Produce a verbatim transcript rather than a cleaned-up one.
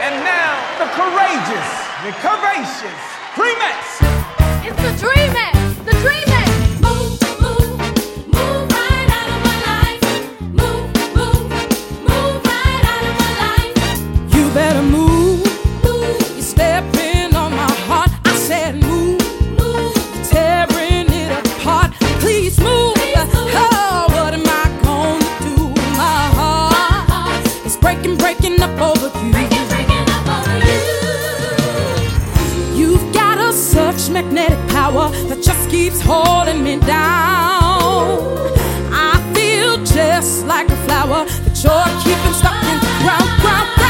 And now, the courageous, the curvaceous Dreamettes. It's the Dreamettes, the Dreamettes. Move, move, move right out of my life. Move, move, move right out of my life. You better move. Move, You're stepping on my heart. I said move. move, Tearing it apart. Please move. Please move. Oh, what am I gonna do? My heart heart. is breaking, breaking up over you. Breaking, breaking up over you. You've got a such magnetic power that just keeps holding me down. I feel just like a flower that you're keeping stuck in the ground, ground, ground.